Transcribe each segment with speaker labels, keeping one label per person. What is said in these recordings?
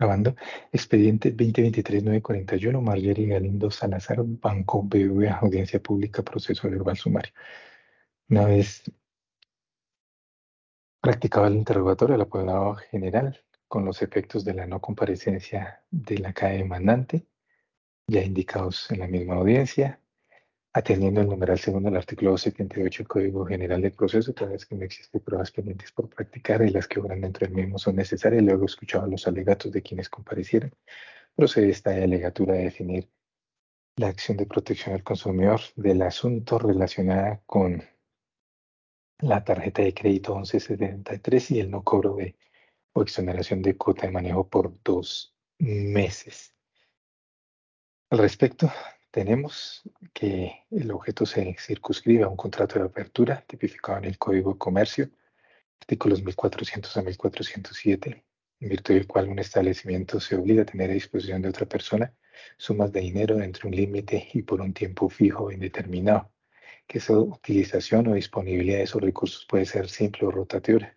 Speaker 1: Grabando. Expediente 2023-941, Marjorie Galindo Salazar, Banco BBVA, audiencia pública, proceso verbal sumario. Una vez practicado el interrogatorio, el apoderado general, con los efectos de la no comparecencia de la CAE demandante, ya indicados en la misma audiencia, atendiendo el numeral segundo del artículo 278 del Código General del Proceso, toda vez que no existen pruebas pendientes por practicar y las que obran dentro del mismo son necesarias, luego escuchado los alegatos de quienes comparecieron, procede esta alegatura a definir la acción de protección al consumidor del asunto relacionada con la tarjeta de crédito 1173 y el no cobro de o exoneración de cuota de manejo por 2 meses. Al respecto, tenemos que el objeto se circunscribe a un contrato de apertura tipificado en el Código de Comercio, artículos 1400 a 1407, en virtud del cual un establecimiento se obliga a tener a disposición de otra persona sumas de dinero dentro de un límite y por un tiempo fijo o indeterminado, que esa utilización o disponibilidad de esos recursos puede ser simple o rotatoria.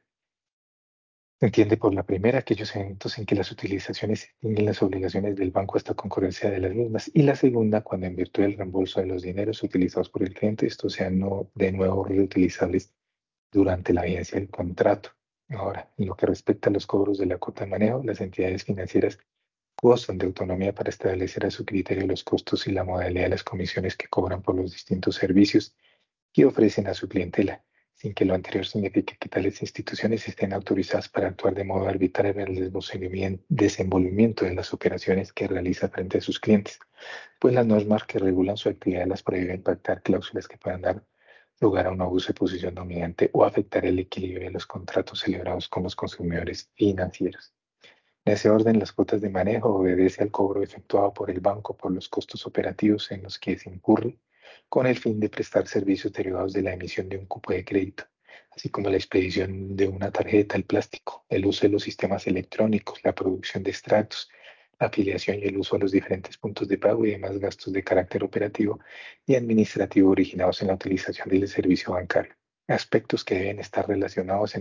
Speaker 1: Se entiende por la primera aquellos eventos en que las utilizaciones extinguen las obligaciones del banco hasta concurrencia de las mismas, y la segunda cuando en virtud del reembolso de los dineros utilizados por el cliente, estos sean no de nuevo reutilizables durante la vigencia del contrato. Ahora, en lo que respecta a los cobros de la cuota de manejo, las entidades financieras gozan de autonomía para establecer a su criterio los costos y la modalidad de las comisiones que cobran por los distintos servicios que ofrecen a su clientela, sin que lo anterior signifique que tales instituciones estén autorizadas para actuar de modo arbitrario en el desenvolvimiento de las operaciones que realiza frente a sus clientes, pues las normas que regulan su actividad las prohíben pactar cláusulas que puedan dar lugar a un abuso de posición dominante o afectar el equilibrio de los contratos celebrados con los consumidores financieros. En ese orden, las cuotas de manejo obedece al cobro efectuado por el banco por los costos operativos en los que se incurre con el fin de prestar servicios derivados de la emisión de un cupo de crédito, así como la expedición de una tarjeta, el plástico, el uso de los sistemas electrónicos, la producción de extractos, la afiliación y el uso de los diferentes puntos de pago y demás gastos de carácter operativo y administrativo originados en la utilización del servicio bancario, aspectos que deben estar relacionados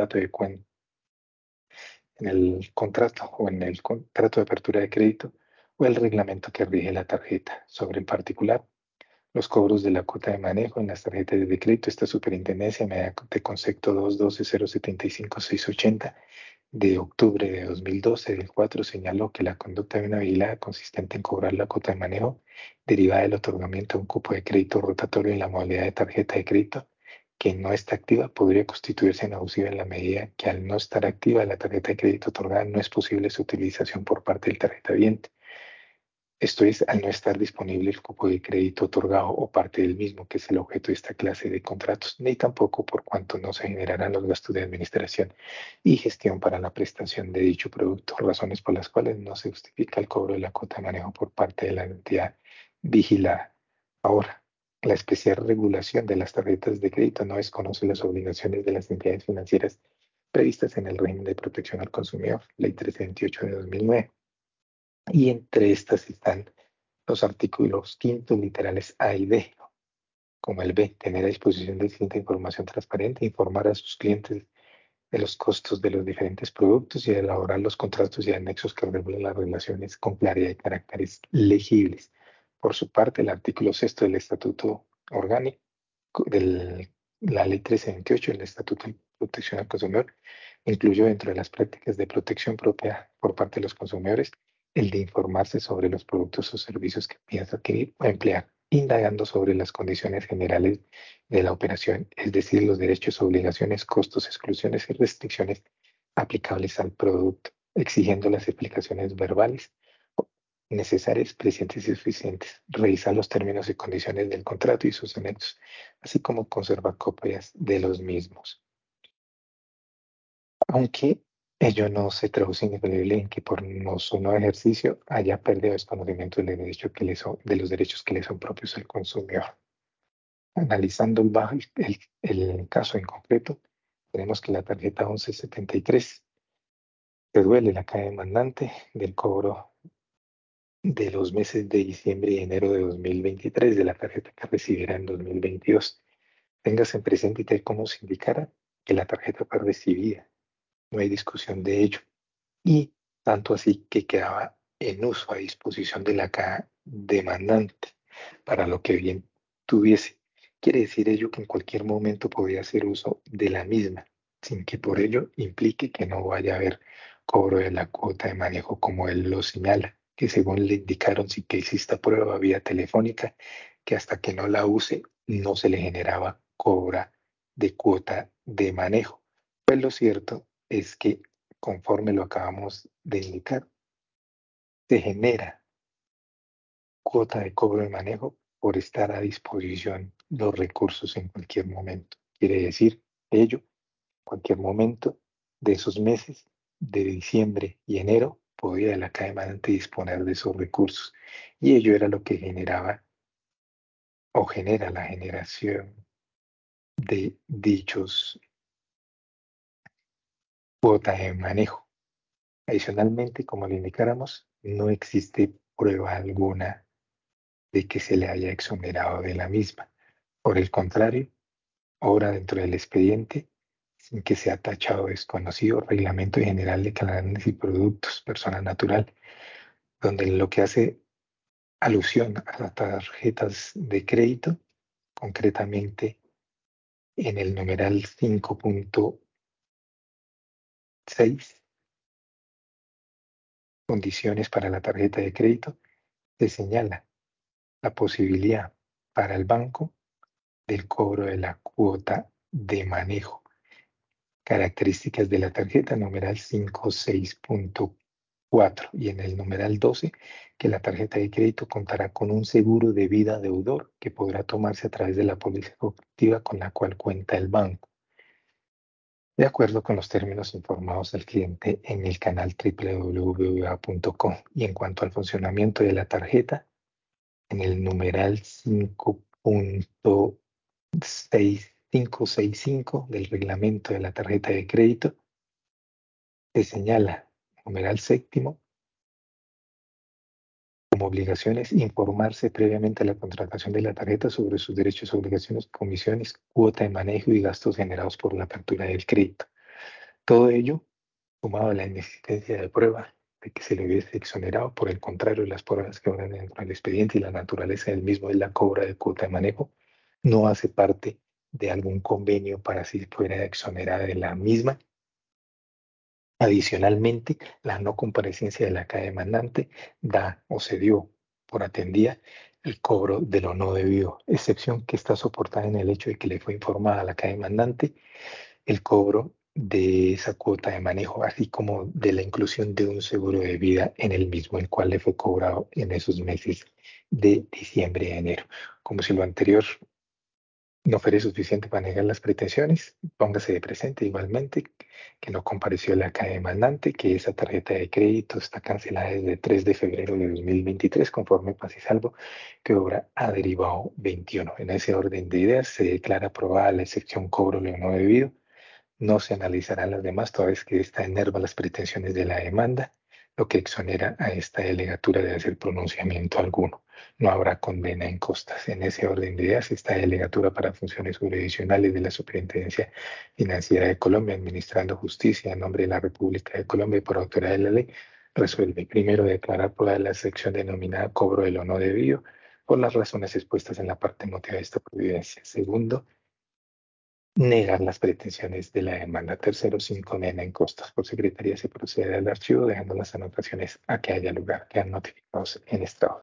Speaker 1: en el contrato o en el contrato de apertura de crédito o el reglamento que rige la tarjeta. Sobre en particular, los cobros de la cuota de manejo en las tarjetas de crédito, esta superintendencia, mediante concepto 212-075-680 de octubre de 2012 del 4, señaló que la conducta de una vigilada consistente en cobrar la cuota de manejo derivada del otorgamiento de un cupo de crédito rotatorio en la modalidad de tarjeta de crédito que no está activa podría constituirse en abusiva en la medida que al no estar activa la tarjeta de crédito otorgada no es posible su utilización por parte del tarjetaviente. Esto es, al no estar disponible el cupo de crédito otorgado o parte del mismo, que es el objeto de esta clase de contratos, ni tampoco por cuanto no se generarán los gastos de administración y gestión para la prestación de dicho producto, razones por las cuales no se justifica el cobro de la cuota de manejo por parte de la entidad vigilada. Ahora, la especial regulación de las tarjetas de crédito no desconoce las obligaciones de las entidades financieras previstas en el régimen de protección al consumidor, Ley 328 de 2009, y entre estas están los artículos quintos literales A y B, como el B, tener a disposición del cliente información transparente, informar a sus clientes de los costos de los diferentes productos y elaborar los contratos y anexos que regulan las relaciones con claridad y caracteres legibles. Por su parte, el artículo sexto del Estatuto Orgánico de la Ley 1328, el Estatuto de Protección al Consumidor, incluye dentro de las prácticas de protección propia por parte de los consumidores el de informarse sobre los productos o servicios que piensa adquirir o emplear, indagando sobre las condiciones generales de la operación, es decir, los derechos, obligaciones, costos, exclusiones y restricciones aplicables al producto, exigiendo las explicaciones verbales necesarias, presentes y suficientes, revisar los términos y condiciones del contrato y sus anexos, así como conservar copias de los mismos. Aunque ello no se traduce indefinible en que por no su no ejercicio haya perdido desconocimiento de los derechos que le son propios al consumidor. Analizando el caso en concreto, tenemos que la tarjeta 1173 se duele la caja demandante del cobro de los meses de diciembre y enero de 2023 de la tarjeta que recibirá en 2022. Téngase en presente y tal como se indicara que la tarjeta fue recibida, no hay discusión de ello. Y tanto así que quedaba en uso a disposición de la caja demandante para lo que bien tuviese. Quiere decir ello que en cualquier momento podía hacer uso de la misma, sin que por ello implique que no vaya a haber cobro de la cuota de manejo como él lo señala, que según le indicaron sin que hiciste prueba vía telefónica, que hasta que no la use no se le generaba cobra de cuota de manejo. Pues lo cierto es que, conforme lo acabamos de indicar, se genera cuota de cobro de manejo por estar a disposición los recursos en cualquier momento. Quiere decir ello, en cualquier momento de esos meses de diciembre y enero podía la caja emanante disponer de esos recursos. Y ello era lo que generaba o genera la generación de dichos cuotas de manejo. Adicionalmente, como le indicáramos, no existe prueba alguna de que se le haya exonerado de la misma. Por el contrario, obra dentro del expediente sin que sea tachado desconocido Reglamento General de Cánones y Productos, persona natural, donde lo que hace alusión a las tarjetas de crédito, concretamente en el numeral 5.6, condiciones para la tarjeta de crédito, se señala la posibilidad para el banco del cobro de la cuota de manejo. Características de la tarjeta, numeral 5.6.4 y en el numeral 12, que la tarjeta de crédito contará con un seguro de vida deudor que podrá tomarse a través de la póliza colectiva con la cual cuenta el banco, de acuerdo con los términos informados al cliente en el canal www.bva.com. Y en cuanto al funcionamiento de la tarjeta, en el numeral 5.6565 del reglamento de la tarjeta de crédito, se señala, numeral séptimo, como obligaciones informarse previamente a la contratación de la tarjeta sobre sus derechos, obligaciones, comisiones, cuota de manejo y gastos generados por la apertura del crédito. Todo ello sumado a la inexistencia de prueba de que se le hubiese exonerado. Por el contrario, las pruebas que obran dentro del expediente y la naturaleza del mismo es la cobra de cuota de manejo, no hace parte de algún convenio para si fuera exonerada de la misma. Adicionalmente, la no comparecencia de la caja demandante da o se dio por atendida el cobro de lo no debido, excepción que está soportada en el hecho de que le fue informada a la caja demandante el cobro de esa cuota de manejo, así como de la inclusión de un seguro de vida en el mismo, el cual le fue cobrado en esos meses de diciembre y enero. Como si lo anterior no fuera suficiente para negar las pretensiones, póngase de presente igualmente que no compareció la caja demandante, que esa tarjeta de crédito está cancelada desde 3 de febrero de 2023 conforme pase y salvo que obra a derivado 21. En ese orden de ideas se declara aprobada la excepción cobro lo no debido. No se analizarán las demás, toda vez que esta enerva las pretensiones de la demanda, lo que exonera a esta delegatura de hacer pronunciamiento alguno. No habrá condena en costas. En ese orden de ideas, esta delegatura para funciones jurisdiccionales de la Superintendencia Financiera de Colombia, administrando justicia en nombre de la República de Colombia y por autoridad de la ley, resuelve primero declarar por la sección denominada cobro de lo no debido por las razones expuestas en la parte motiva de esta providencia. Segundo, negar las pretensiones de la demanda. Tercero, sin condena en costas. Por secretaría se procede al archivo dejando las anotaciones a que haya lugar. Quedan notificados en estado.